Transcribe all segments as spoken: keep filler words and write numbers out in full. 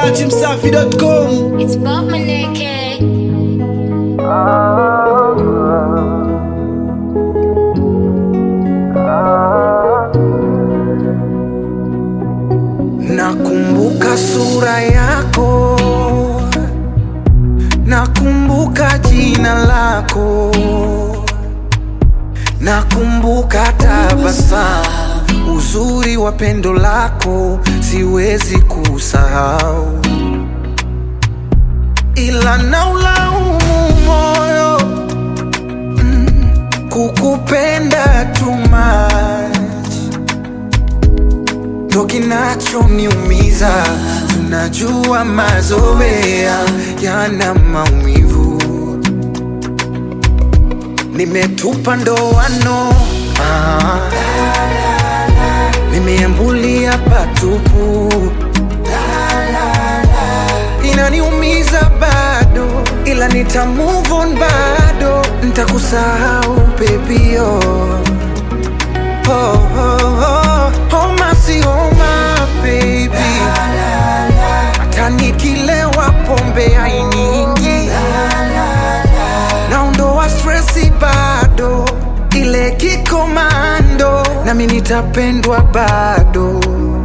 dot msafi dot com. It's Bob Maneke. Nakumbuka sura yako, nakumbuka jina lako, nakumbuka tabasamu, uzuri wa pendo lako siwezi kusahau, ila naulaumu moyo mm, kukupenda too much ndo kinachoniumiza. Tunajua mazoea yana maumivu, nimetupa ndoano ah, nimeambulia patupu, inaniumiza bado, ila nita move on bado, nitakusahau baby oh. Oh, oh, oh, oh my, see, oh my baby. Hata nikilewa pombe hainiingi, naondoa stressi bado, ile kikomando, nami nitapendwa bado,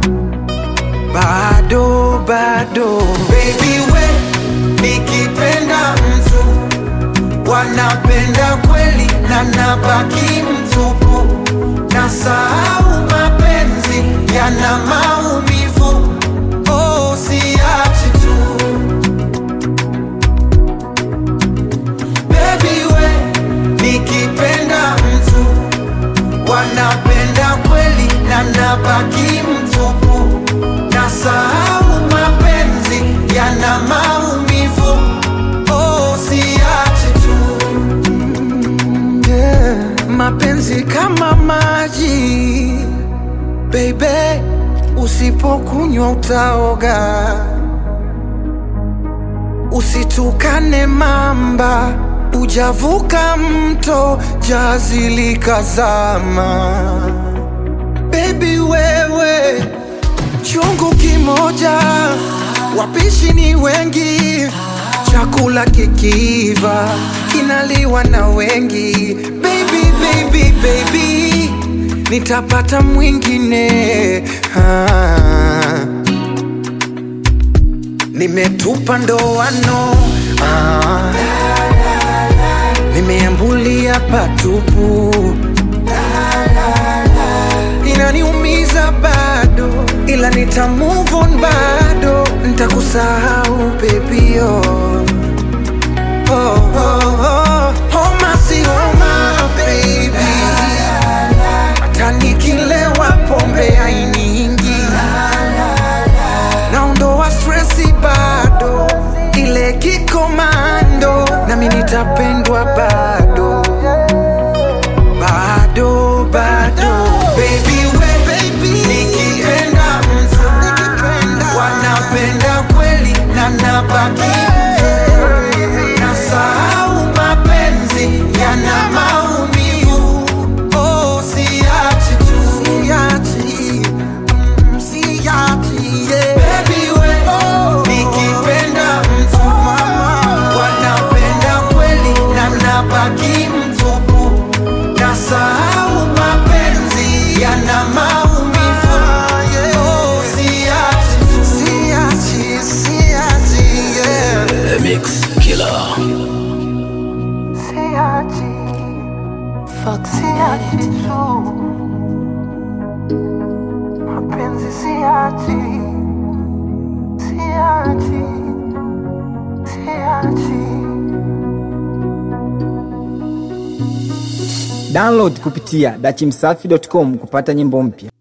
bado, bado. Baby we, nikipenda mtu wanapenda kweli na nabaki mtupu, nasahau mapenzi yana maumivu, oh siachi tu. Baby we, nikipenda mtu wanapenda kweli na nabaki mtupu, nasahau mapenzi yana maumivu, oh siachi tu. Yeah. Mapenzi kama maji baby, usipokunywa utaoga, usitukane mamba, ujavuka mto jazi likazama. Baby wewe, chungu kimoja, wapishi ni wengi, chakula kikiva kinaliwa na wengi. Baby, baby, baby, nitapata mwingine ah. Nimetupa ndoano ah. Nimeambulia patupu, inaniumiza bado, ila nita move on bado, nitakusahau baby oh. Oh, oh, oh, oh my, see, oh my baby. Hata nikilewa pombe hainiingi, naondoa stressi bado, ile kikomando, nami nitapendwa bado, bado, bado. Baby we, baby, nikipenda mtu wanapenda kweli na nabaki, nasahau mapenzi yana maumivu, oh siachi tu, siachi, mm, siachi yeah. Baby we, oh, nikipenda mtu wanapenda kweli na nabaki mtupu, nasahau mapenzi yana maumivu, oh siachi tu, siachi, siachi yeah. The Mix Killer. Siachi, fuck siachi tu, mapenzi siachi, siachi, siachi. Download kupitia dot msafi dot com kupata nyimbo mpya.